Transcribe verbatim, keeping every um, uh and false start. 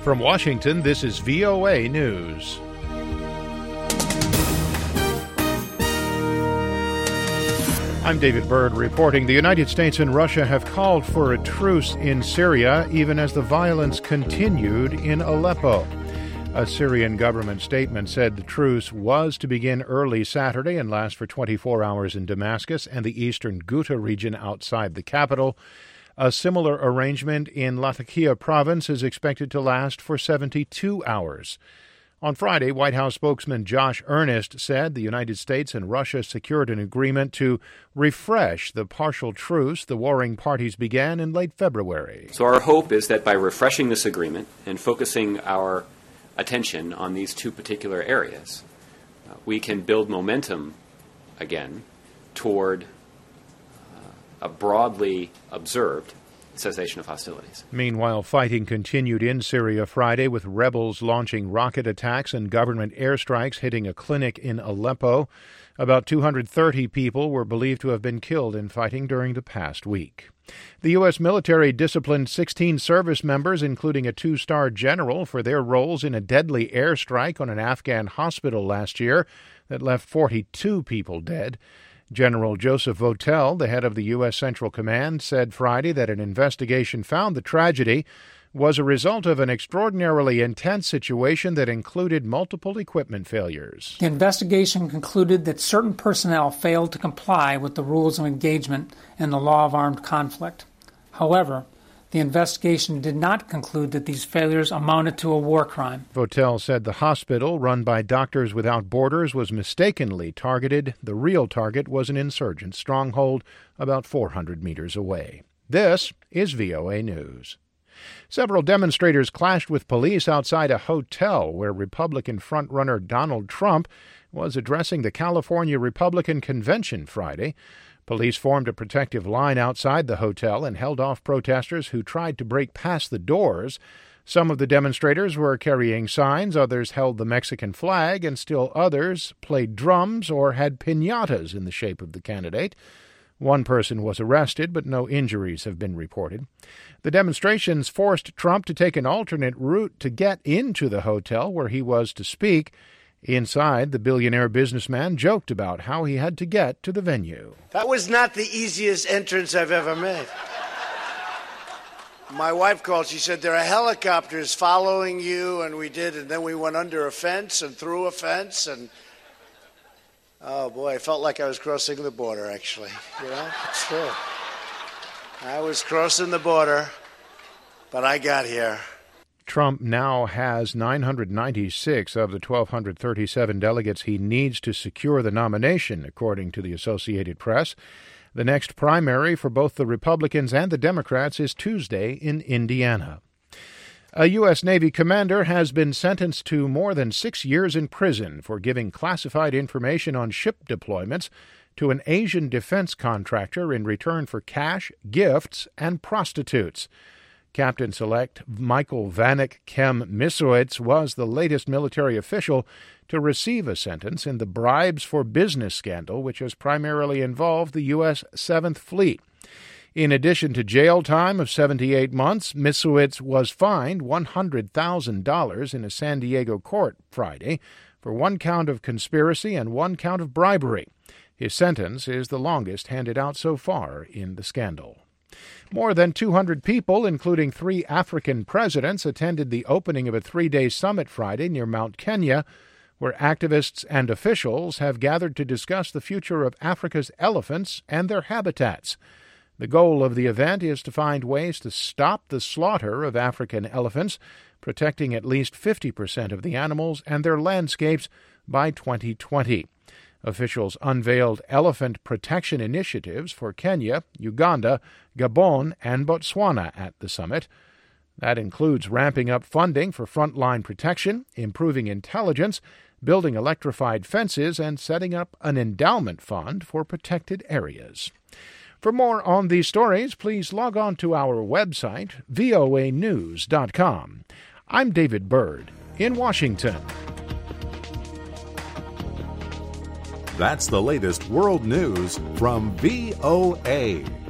From Washington, this is V O A News. I'm David Byrd reporting the United States and Russia have called for a truce in Syria, even as the violence continued in Aleppo. A Syrian government statement said the truce was to begin early Saturday and last for twenty-four hours in Damascus and the eastern Ghouta region outside the capital. A similar arrangement in Latakia province is expected to last for seventy-two hours. On Friday, White House spokesman Josh Earnest said the United States and Russia secured an agreement to refresh the partial truce the warring parties began in late February. So our hope is that by refreshing this agreement and focusing our attention on these two particular areas, uh, we can build momentum again toward uh, a broadly observed cessation of hostilities. Meanwhile, fighting continued in Syria Friday with rebels launching rocket attacks and government airstrikes hitting a clinic in Aleppo. About two hundred thirty people were believed to have been killed in fighting during the past week. The U S military disciplined sixteen service members, including a two-star general, for their roles in a deadly airstrike on an Afghan hospital last year that left forty-two people dead. General Joseph Votel, the head of the U S Central Command, said Friday that an investigation found the tragedy was a result of an extraordinarily intense situation that included multiple equipment failures. The investigation concluded that certain personnel failed to comply with the rules of engagement in the law of armed conflict. However, the investigation did not conclude that these failures amounted to a war crime. Votel said the hospital, run by Doctors Without Borders, was mistakenly targeted. The real target was an insurgent stronghold about four hundred meters away. This is V O A News. Several demonstrators clashed with police outside a hotel where Republican frontrunner Donald Trump was addressing the California Republican Convention Friday. Police formed a protective line outside the hotel and held off protesters who tried to break past the doors. Some of the demonstrators were carrying signs, others held the Mexican flag, and still others played drums or had piñatas in the shape of the candidate. One person was arrested, but no injuries have been reported. The demonstrations forced Trump to take an alternate route to get into the hotel where he was to speak. Inside, the billionaire businessman joked about how he had to get to the venue. That was not the easiest entrance I've ever made. My wife called. She said, there are helicopters following you, and we did, and then we went under a fence and through a fence, and oh, boy, I felt like I was crossing the border, actually. You know, it's true. I was crossing the border, but I got here. Trump now has nine hundred ninety-six of the one thousand two hundred thirty-seven delegates he needs to secure the nomination, according to the Associated Press. The next primary for both the Republicans and the Democrats is Tuesday in Indiana. A U S. Navy commander has been sentenced to more than six years in prison for giving classified information on ship deployments to an Asian defense contractor in return for cash, gifts, and prostitutes. Captain-Select Michael Vanek Kem Misowitz was the latest military official to receive a sentence in the bribes for business scandal, which has primarily involved the U S. Seventh Fleet. In addition to jail time of seventy-eight months, Misowitz was fined one hundred thousand dollars in a San Diego court Friday for one count of conspiracy and one count of bribery. His sentence is the longest handed out so far in the scandal. More than two hundred people, including three African presidents, attended the opening of a three-day summit Friday near Mount Kenya, where activists and officials have gathered to discuss the future of Africa's elephants and their habitats. The goal of the event is to find ways to stop the slaughter of African elephants, protecting at least fifty percent of the animals and their landscapes by twenty twenty. Officials unveiled elephant protection initiatives for Kenya, Uganda, Gabon, and Botswana at the summit. That includes ramping up funding for frontline protection, improving intelligence, building electrified fences, and setting up an endowment fund for protected areas. For more on these stories, please log on to our website, V O A news dot com. I'm David Byrd in Washington. That's the latest world news from V O A.